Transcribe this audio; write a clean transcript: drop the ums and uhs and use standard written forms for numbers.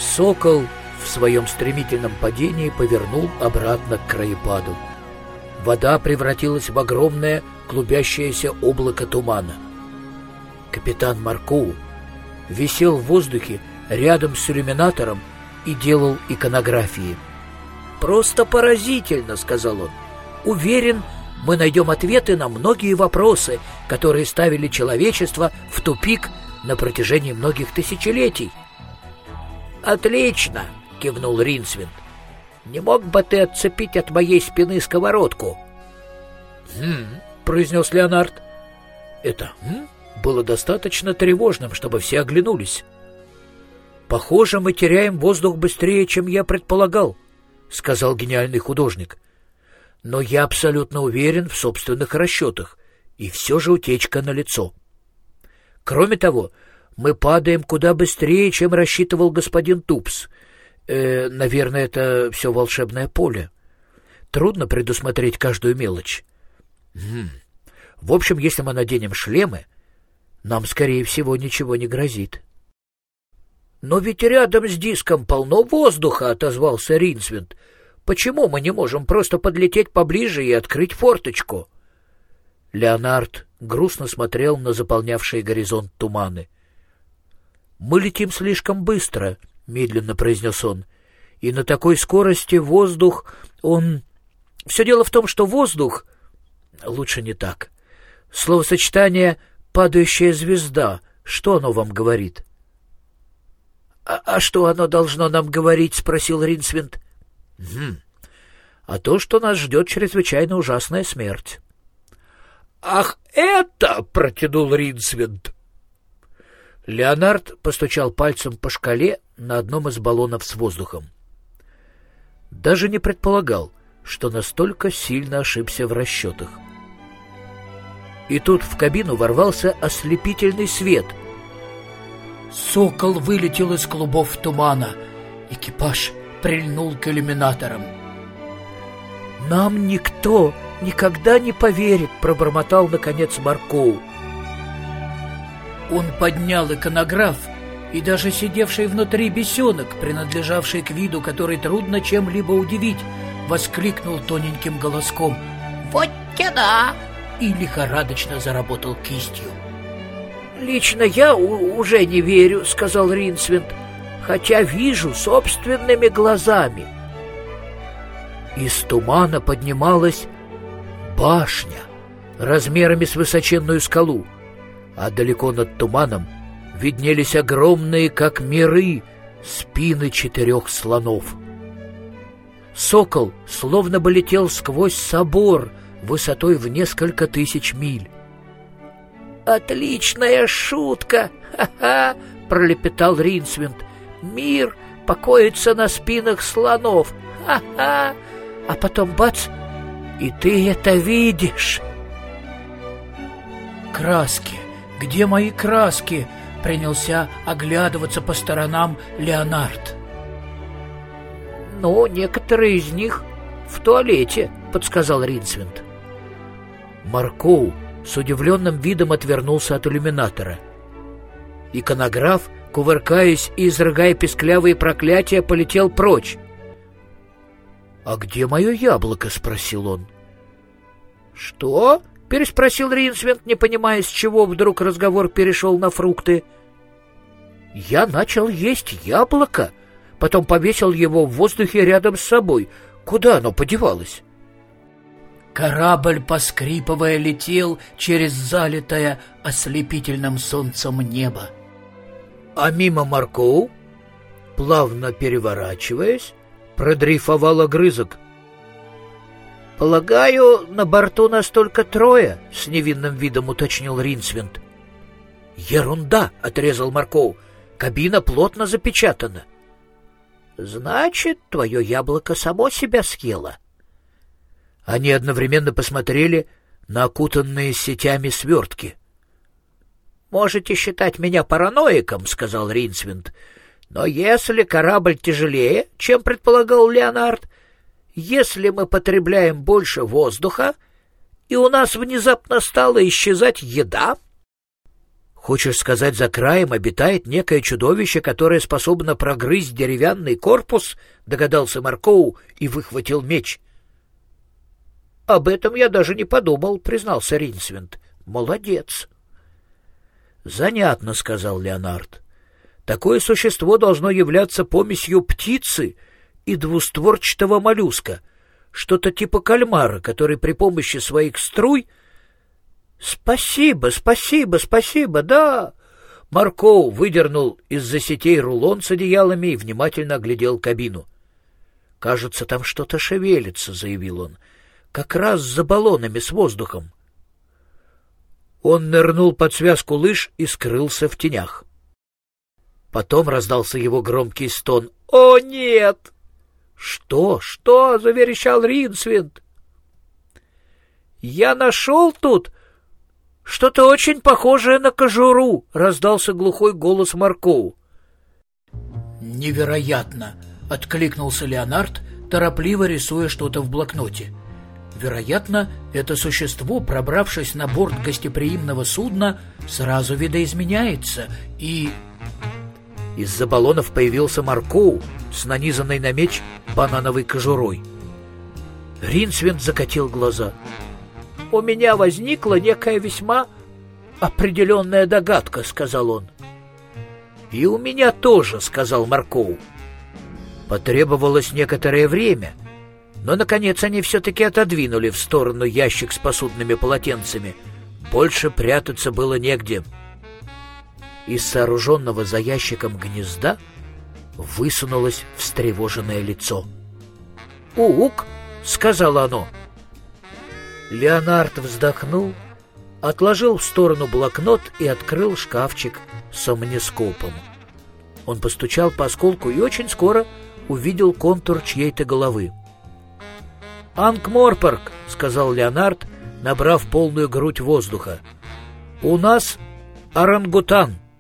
Сокол в своем стремительном падении повернул обратно к краепаду. Вода превратилась в огромное клубящееся облако тумана. Капитан Маркоу висел в воздухе рядом с иллюминатором и делал иконографии. «Просто поразительно», — сказал он. «Уверен, мы найдем ответы на многие вопросы, которые ставили человечество в тупик на протяжении многих тысячелетий». «Отлично», — кивнул Ринсвинд. «Не мог бы ты отцепить от моей спины сковородку?» произнес Леонард. Это было достаточно тревожным, чтобы все оглянулись. «Похоже, мы теряем воздух быстрее, чем я предполагал», — сказал гениальный художник. «Но я абсолютно уверен в собственных расчетах, и все же утечка налицо. Кроме того, мы падаем куда быстрее, чем рассчитывал господин Тупс. Наверное, это все волшебное поле. Трудно предусмотреть каждую мелочь. В общем, если мы наденем шлемы, нам, скорее всего, ничего не грозит». «Но ведь рядом с диском полно воздуха», — отозвался Ринсвинд. «Почему мы не можем просто подлететь поближе и открыть форточку?» Леонард грустно смотрел на заполнявшие горизонт туманы. «Мы летим слишком быстро», — медленно произнес он. «И на такой скорости воздух, он... Все дело в том, что воздух... Лучше не так. Словосочетание «падающая звезда», что оно вам говорит?» «А что оно должно нам говорить?» — спросил Ринсвинд. «А то, что нас ждет чрезвычайно ужасная смерть». «Ах, это!» — протянул Ринсвинд. Леонард постучал пальцем по шкале на одном из баллонов с воздухом. Даже не предполагал, что настолько сильно ошибся в расчетах. И тут в кабину ворвался ослепительный свет. Сокол вылетел из клубов тумана. Экипаж прильнул к иллюминаторам. «Нам никто никогда не поверит», — пробормотал, наконец, Маркоу. Он поднял иконограф, и даже сидевший внутри бесенок, принадлежавший к виду, который трудно чем-либо удивить, воскликнул тоненьким голоском: «Вот да!» и лихорадочно заработал кистью. «Лично я уже не верю», — сказал Ринсвинд, «хотя вижу собственными глазами». Из тумана поднималась башня размерами с высоченную скалу, а далеко над туманом виднелись огромные, как миры, спины 4 слонов. Сокол словно бы летел сквозь собор высотой в несколько тысяч миль. «Отличная шутка! Ха-ха!» — пролепетал Ринсвинд. «Мир покоится на спинах слонов! Ха-ха! А потом бац! И ты это видишь!» «Краски! Где мои краски?» — принялся оглядываться по сторонам Леонард. «Ну, некоторые из них в туалете», — подсказал Ринсвинд. Маркоу с удивленным видом отвернулся от иллюминатора. Иконограф, кувыркаясь и изрыгая песклявые проклятия, полетел прочь. «А где мое яблоко?» — спросил он. «Что?» — переспросил Ринсвинд, не понимая, с чего вдруг разговор перешел на фрукты. «Я начал есть яблоко, потом повесил его в воздухе рядом с собой. Куда оно подевалось?» Корабль, поскрипывая, летел через залитое ослепительным солнцем небо. А мимо Маркоу, плавно переворачиваясь, продрейфовал огрызок. «Полагаю, на борту нас только 3, — с невинным видом уточнил Ринсвинд. «Ерунда!» — отрезал Маркоу. «Кабина плотно запечатана». «Значит, твое яблоко само себя съело». Они одновременно посмотрели на окутанные сетями свертки. «Можете считать меня параноиком, — сказал Ринсвинд, — но если корабль тяжелее, чем предполагал Леонард, если мы потребляем больше воздуха, и у нас внезапно стала исчезать еда, «Хочешь сказать, за краем обитает некое чудовище, которое способно прогрызть деревянный корпус?» — догадался Маркоу и выхватил меч. «Об этом я даже не подумал», — признался Ринсвинд. «Молодец». «Занятно», — сказал Леонард. «Такое существо должно являться помесью птицы и двустворчатого моллюска, что-то типа кальмара, который при помощи своих струй...» «Спасибо, спасибо, спасибо, да!» Маркоу выдернул из-за сетей рулон с одеялами и внимательно оглядел кабину. «Кажется, там что-то шевелится», — заявил он, — «как раз за баллонами с воздухом». Он нырнул под связку лыж и скрылся в тенях. Потом раздался его громкий стон. «О, нет!» «Что? Что?» — заверещал Ринсвинд. «Я нашел тут что-то очень похожее на кожуру», — раздался глухой голос Маркоу. «Невероятно!» — откликнулся Леонард, торопливо рисуя что-то в блокноте. «Вероятно, это существо, пробравшись на борт гостеприимного судна, сразу видоизменяется и...» Из-за баллонов появился Маркоу с нанизанной на меч банановой кожурой. Ринсвинд закатил глаза. «У меня возникла некая весьма определенная догадка», — сказал он. «И у меня тоже», — сказал Маркоу. Потребовалось некоторое время, но, наконец, они все-таки отодвинули в сторону ящик с посудными полотенцами. Больше прятаться было негде. Из сооруженного за ящиком гнезда высунулось встревоженное лицо. «Ук!» — сказала оно. Леонард вздохнул, отложил в сторону блокнот и открыл шкафчик с омнископом. Он постучал по осколку и очень скоро увидел контур чьей-то головы. «Анкморпорк», — сказал Леонард, набрав полную грудь воздуха. «У нас орангутан».